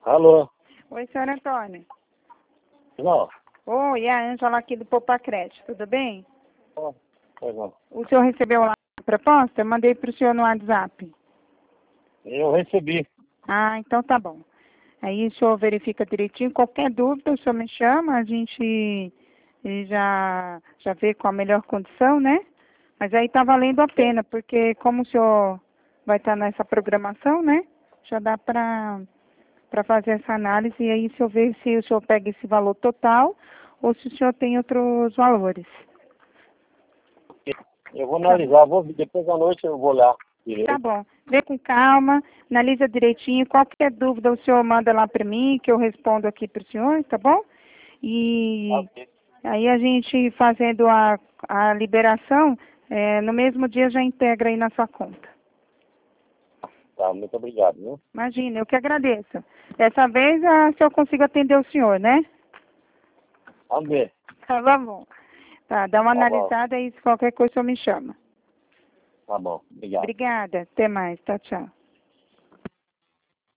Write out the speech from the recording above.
Alô? Oi, senhor Antônio. Não. Oi, é a Ângela aqui do Popacred, tudo bem? Pois não. O senhor recebeu lá a proposta? Eu mandei para o senhor no WhatsApp. Eu recebi. Ah, então tá bom. Aí o senhor verifica direitinho. Qualquer dúvida, o senhor me chama, a gente já vê com a melhor condição, né? Mas aí tá valendo a pena, porque como o senhor vai estar nessa programação, né? Já dá para fazer essa análise e aí o senhor vê se o senhor pega esse valor total ou se o senhor tem outros valores. Eu vou analisar, depois da noite eu vou olhar. Tá bom. Vê com calma, analisa direitinho. Qualquer dúvida o senhor manda lá para mim, que eu respondo aqui para o senhor, tá bom? E Ok. aí a gente fazendo a liberação, no mesmo dia já integra aí na sua conta. Tá, muito obrigado, viu? Imagina, eu que agradeço. Dessa vez, se eu consigo atender o senhor, né? Vamos ver. Tá bom. Tá, dá uma Tá bom. analisada e se qualquer coisa o senhor me chama. Tá bom. Obrigado. Obrigada. Até mais. Tchau, tchau.